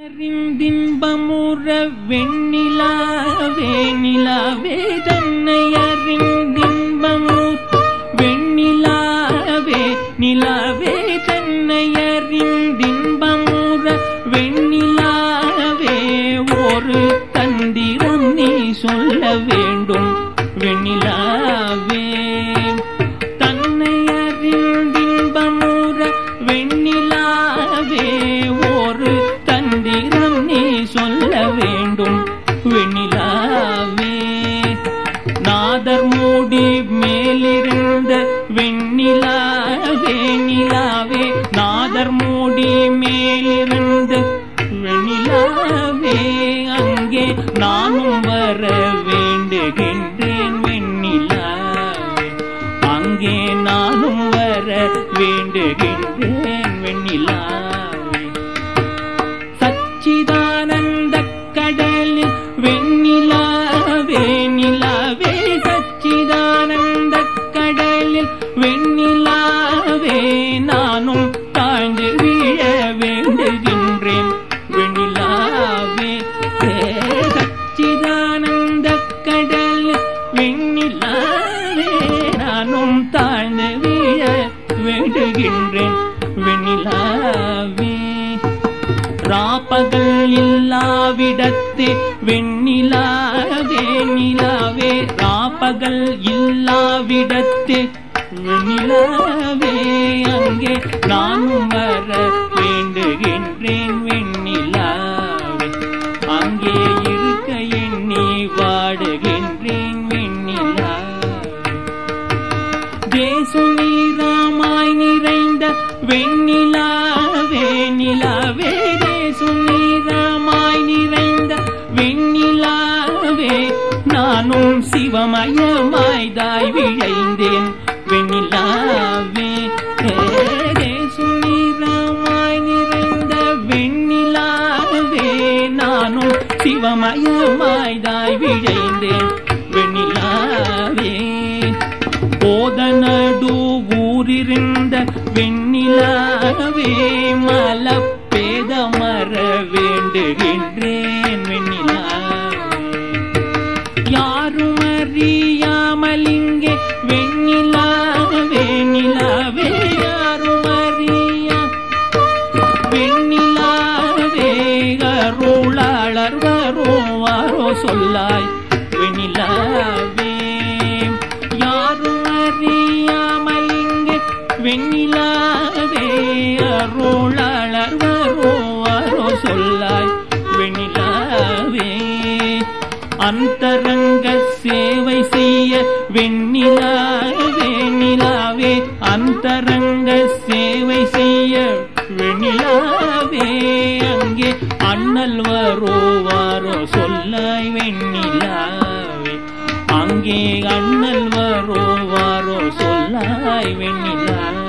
அறிந்தின்பமுற வெண்ணிலாவே நிலாவே தன்னை அறிந்தின்பமுற வெண்ணிலாவே நிலாவே தன்னை அறிந்தின்பமுற வெண்ணிலாவே ஒரு தந்திரம் நீ சொல்ல வேண்டும் வெண்ணிலாவே தன்னை அறிந்தின்பமுற வெண்ணிலாவே ஒரு தந்திரம் நீ சொல்ல வேண்டும் வெண்ணிலாவே நாதர் மூடி மேலிருந்த வெண்ணிலாவே நிலாவே நாதர் மூடி மேலிருந்த வெண்ணிலாவே அங்கே நானும் வர வேண்டுகின்றேன் வெண்ணிலாவே அங்கே நானும் வர வேண்டுகின்றேன் வெண்ணிலாவே சச்சிதானந்த கடலில் வெண்ணிலாவே நிலாவே சச்சிதானந்த கடலில் வெண்ணிலாவே நானும் தாழ்ந்து வீழ வேண்டுகின்றேன் வெண்ணிலாவே சச்சிதானந்த கடலில் வெண்ணிலாவே நானும் தாழ்ந்து வீழ வேண்டுகின்றேன் வெண்ணிலாவே ராப்பகல் இல்லாவிடத்தே வெண்ணிலாவே நிலாவே ராப்பகல் இல்லாவிடத்தே வெண்ணிலாவே அங்கே நானும் வர வேண்டுகின்றேன் வெண்ணிலாவே அங்கே இருக்க எண்ணி வாடுகின்றேன் வெண்ணிலாவே தேசு நீராமாய் நிறைந்த வெண்ணிலாவே நிலாவே தேசு நீராமாய் நிறைந்த வெண்ணிலாவே நானும் சிவமயமாய் தாய் விழைந்தேன் வெண்ணிலாவே தேசு நீராமாய் நிறைந்த வெண்ணிலாவே நானும் சிவமயமாய் தாய் விழைந்தேன் வெண்ணிலாவே போதனடு ஊரிருந்த வெண்ணிலாவே மலப்பேத மர வேண்டுகின்றேன் வெண்ணிலாவே யாரும் அறியாமல் இங்கே வெண்ணிலாவே நிலாவே யாரும் அறியா வெண்ணிலாவே அருளாளர் வருவாரோ சொல்லாய் வெண்ணிலாவே யாரும் அறியாமல் இங்கே வெண்ணிலாவே அருளாளர் வருவாரோ சொல்லாய் வெண்ணிலாவே அந்தரங்க சேவை செய்ய வெண்ணிலாவே நிலாவே அந்தரங்க சேவை செய்ய வெண்ணிலாவே அங்கே அண்ணல் வருவாரோ சொல்லாய் வெண்ணிலாவே அங்கே அண்ணல் வருவாரோ சொல்லாய் வெண்ணிலாவே